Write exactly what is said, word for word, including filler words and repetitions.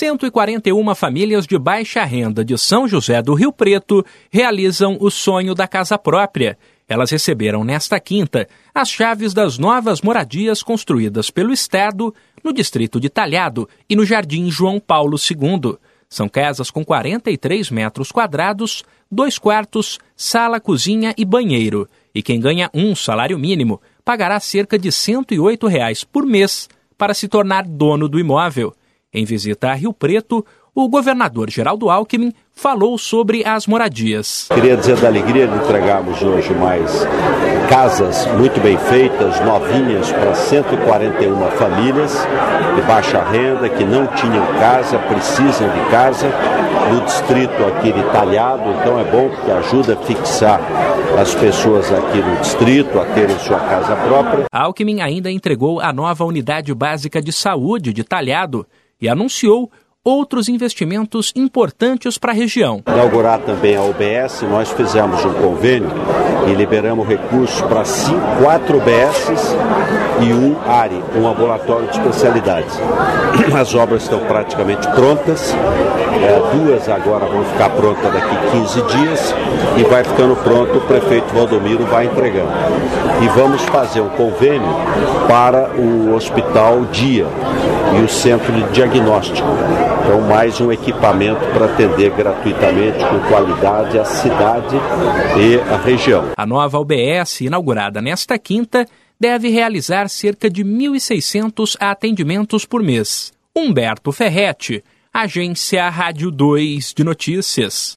cento e quarenta e uma famílias de baixa renda de São José do Rio Preto realizam o sonho da casa própria. Elas receberam nesta quinta as chaves das novas moradias construídas pelo Estado no distrito de Talhado e no Jardim João Paulo segundo. São casas com quarenta e três metros quadrados, dois quartos, sala, cozinha e banheiro. E quem ganha um salário mínimo pagará cerca de cento e oito reais por mês para se tornar dono do imóvel. Em visita a Rio Preto, o governador Geraldo Alckmin falou sobre as moradias. Queria dizer da alegria de entregarmos hoje mais casas muito bem feitas, novinhas, para cento e quarenta e uma famílias de baixa renda que não tinham casa, precisam de casa, no distrito aqui de Talhado. Então é bom porque ajuda a fixar as pessoas aqui no distrito a terem sua casa própria. Alckmin ainda entregou a nova unidade básica de saúde de Talhado e anunciou outros investimentos importantes para a região. Inaugurar também a U B S, nós fizemos um convênio e liberamos recursos para cinco, quatro U B Ss e um A R I, um ambulatório de especialidades. As obras estão praticamente prontas, é, duas agora vão ficar prontas daqui a quinze dias e vai ficando pronto, o prefeito Valdomiro vai entregando. E vamos fazer um convênio para o Hospital Dia e o Centro de Diagnóstico. Então, mais um equipamento para atender gratuitamente, com qualidade, a cidade e a região. A nova U B S, inaugurada nesta quinta, deve realizar cerca de mil e seiscentos atendimentos por mês. Humberto Ferretti, Agência Rádio dois de Notícias.